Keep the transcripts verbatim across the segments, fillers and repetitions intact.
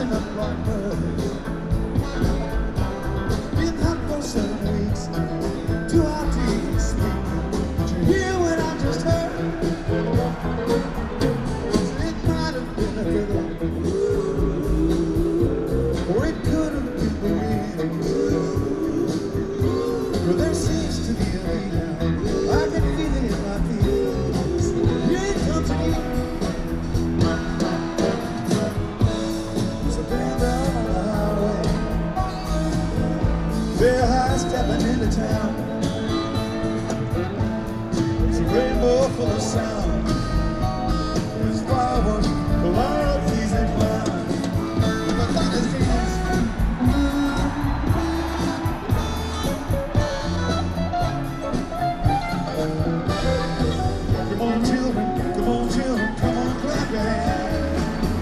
drying up like mud. Been hot for seven weeks, too hot to even speak. Did you hear what I just heard? It might have been a girl, or it could have been the wind. But there seems to be a lead out. I can feel it in my feet. Here it comes again. They're high stepping into town. It's a rainbow full of sound. There's fireworks, royalties and clown. The thought is dance. Come on, children, come on, children, come on, clap your hands.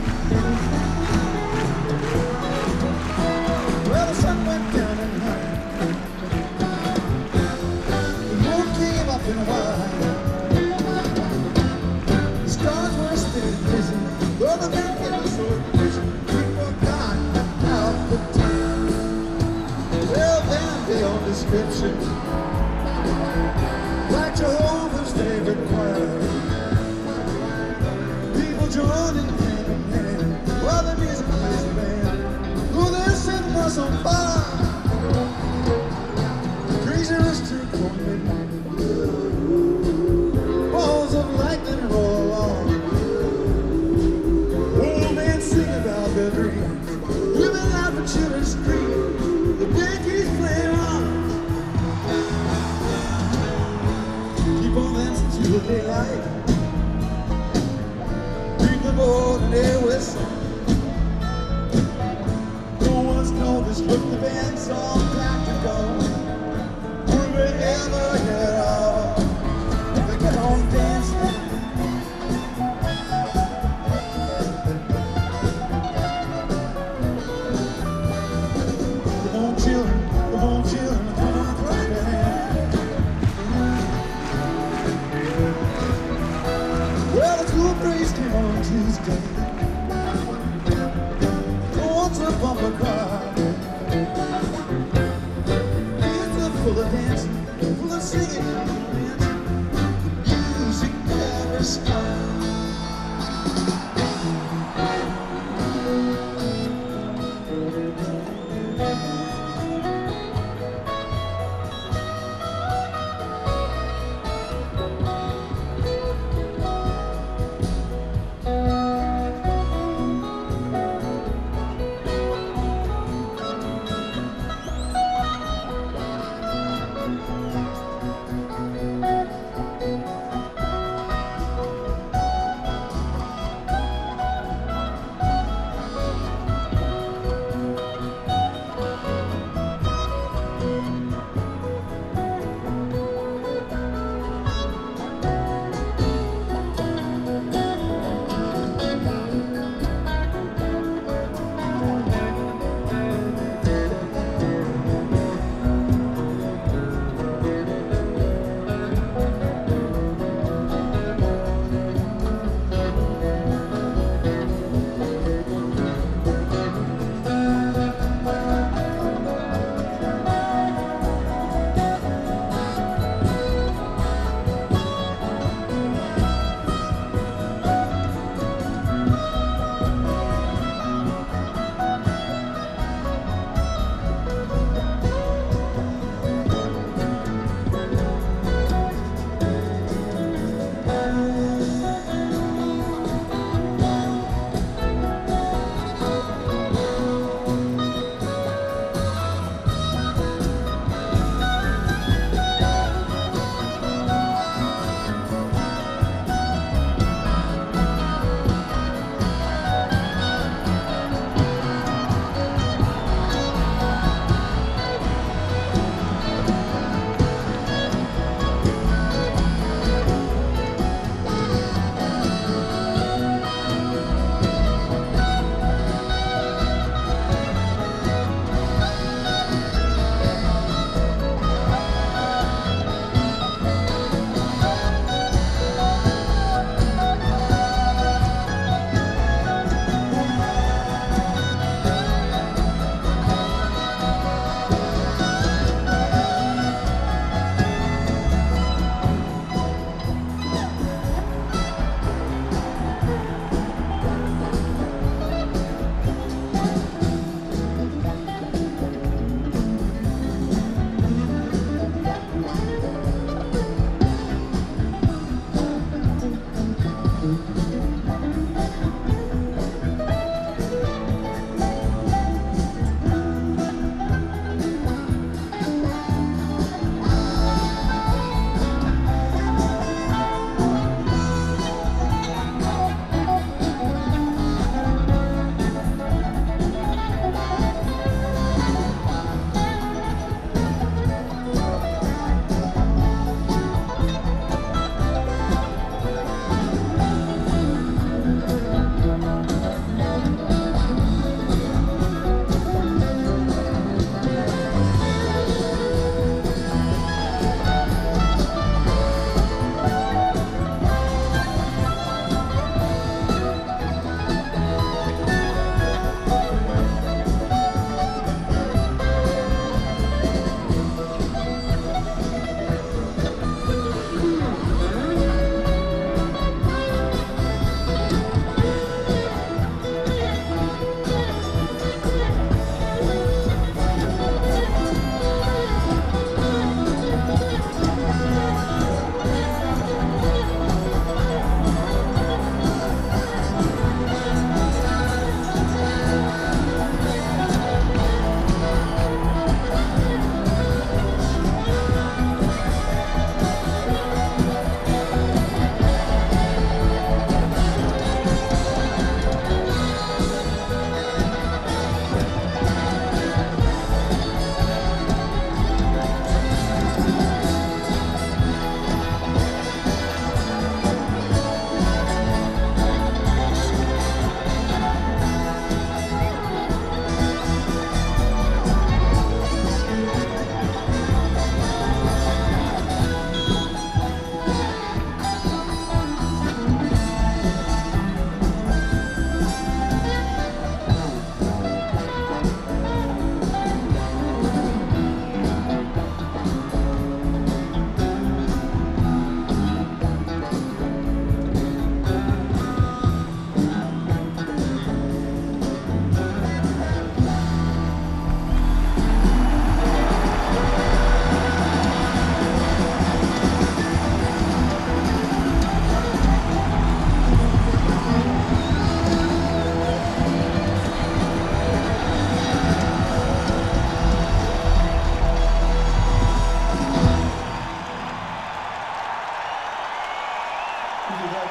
Well, the sun went down and high. The stars were spinning busy, though the man was so busy, people got out the time. Well, then they on description, like Jehovah's favorite choir. People joining hand in hand, while the music plays the band. Who they set us on fire. Crazy rooster going midnight. Balls of lightning roll along. Old men sing about their dreams. Women laugh and children scream. The band keeps playing on. Keep on dancing to the daylight. Bring the board and they whistle. No one's noticed. Look, the band's all packed and gone. Will we ever get off? Get on dancing. Come on, children, come on, children, come on, clap your hands. Well, the cool breeze came on Tuesday. Once a bumper car. Kids are full of dancing, full of singing.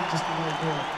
just a little bit.